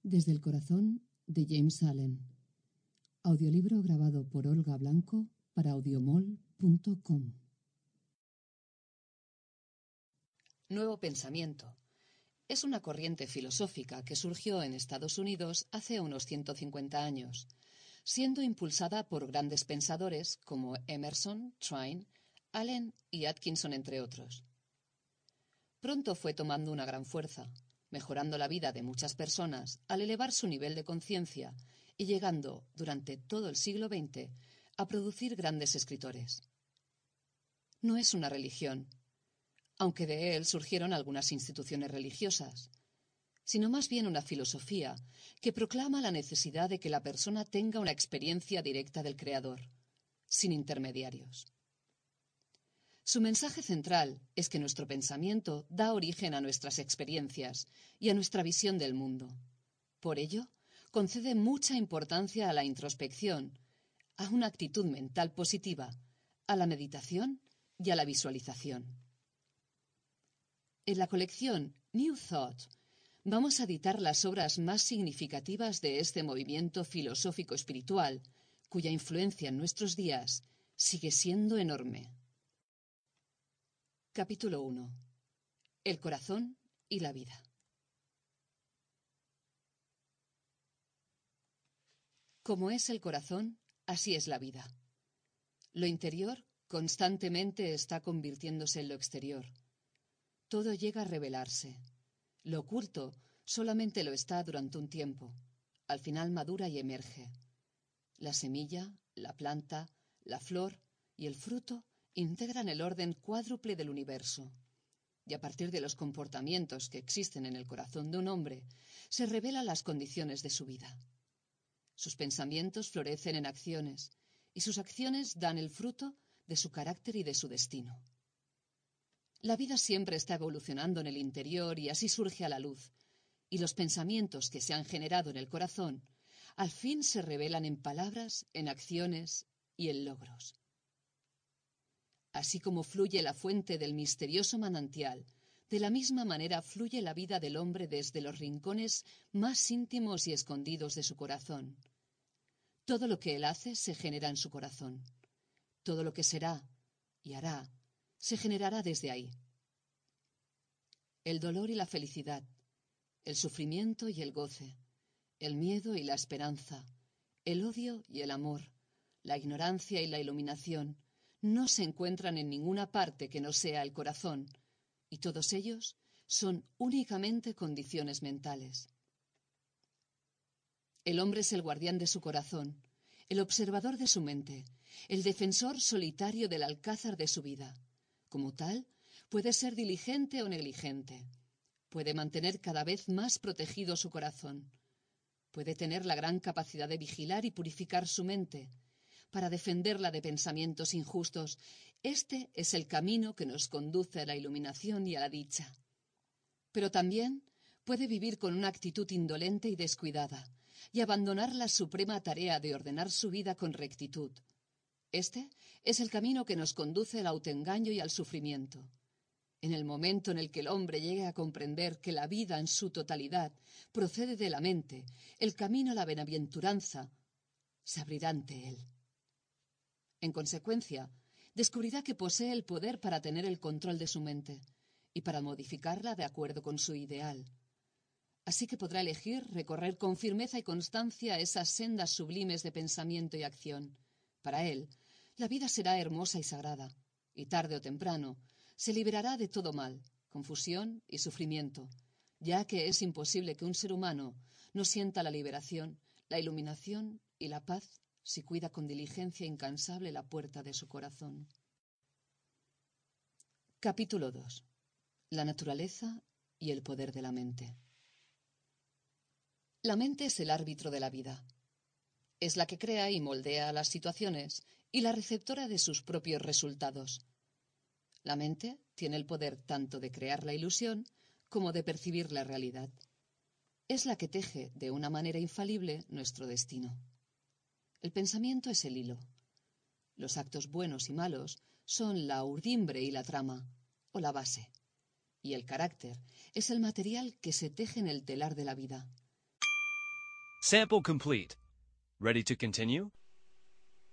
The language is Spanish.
Desde el corazón, de James Allen. Audiolibro grabado por Olga Blanco para audiomol.com. Nuevo pensamiento. Es una corriente filosófica que surgió en Estados Unidos hace unos 150 años, siendo impulsada por grandes pensadores como Emerson, Twain, Allen y Atkinson, entre otros. Pronto fue tomando una gran fuerza, mejorando la vida de muchas personas al elevar su nivel de conciencia y llegando, durante todo el siglo XX, a producir grandes escritores. No es una religión, aunque de él surgieron algunas instituciones religiosas, sino más bien una filosofía que proclama la necesidad de que la persona tenga una experiencia directa del Creador, sin intermediarios. Su mensaje central es que nuestro pensamiento da origen a nuestras experiencias y a nuestra visión del mundo. Por ello, concede mucha importancia a la introspección, a una actitud mental positiva, a la meditación y a la visualización. En la colección New Thought vamos a editar las obras más significativas de este movimiento filosófico espiritual, cuya influencia en nuestros días sigue siendo enorme. Capítulo 1. El corazón y la vida. Como es el corazón, así es la vida. Lo interior constantemente está convirtiéndose en lo exterior. Todo llega a revelarse. Lo oculto solamente lo está durante un tiempo. Al final madura y emerge. La semilla, la planta, la flor y el fruto integran el orden cuádruple del universo. Y a partir de los comportamientos que existen en el corazón de un hombre, se revelan las condiciones de su vida. Sus pensamientos florecen en acciones, y sus acciones dan el fruto de su carácter y de su destino. La vida siempre está evolucionando en el interior y así surge a la luz, y los pensamientos que se han generado en el corazón, al fin se revelan en palabras, en acciones y en logros. Así como fluye la fuente del misterioso manantial, de la misma manera fluye la vida del hombre desde los rincones más íntimos y escondidos de su corazón. Todo lo que él hace se genera en su corazón. Todo lo que será y hará se generará desde ahí. El dolor y la felicidad, el sufrimiento y el goce, el miedo y la esperanza, el odio y el amor, la ignorancia y la iluminación, no se encuentran en ninguna parte que no sea el corazón, y todos ellos son únicamente condiciones mentales. El hombre es el guardián de su corazón, el observador de su mente, el defensor solitario del alcázar de su vida. Como tal, puede ser diligente o negligente. Puede mantener cada vez más protegido su corazón. Puede tener la gran capacidad de vigilar y purificar su mente, para defenderla de pensamientos injustos. Este es el camino que nos conduce a la iluminación y a la dicha. Pero también puede vivir con una actitud indolente y descuidada, y abandonar la suprema tarea de ordenar su vida con rectitud. Este es el camino que nos conduce al autoengaño y al sufrimiento. En el momento en el que el hombre llegue a comprender que la vida en su totalidad procede de la mente, el camino a la bienaventuranza se abrirá ante él. En consecuencia, descubrirá que posee el poder para tener el control de su mente y para modificarla de acuerdo con su ideal. Así que podrá elegir recorrer con firmeza y constancia esas sendas sublimes de pensamiento y acción. Para él, la vida será hermosa y sagrada, y tarde o temprano se liberará de todo mal, confusión y sufrimiento, ya que es imposible que un ser humano no sienta la liberación, la iluminación y la paz si cuida con diligencia incansable la puerta de su corazón. Capítulo 2. La naturaleza y el poder de la mente. La mente es el árbitro de la vida. Es la que crea y moldea las situaciones y la receptora de sus propios resultados. La mente tiene el poder tanto de crear la ilusión como de percibir la realidad. Es la que teje de una manera infalible nuestro destino. El pensamiento es el hilo. Los actos buenos y malos son la urdimbre y la trama, o la base. Y el carácter es el material que se teje en el telar de la vida. Sample complete. Ready to continue?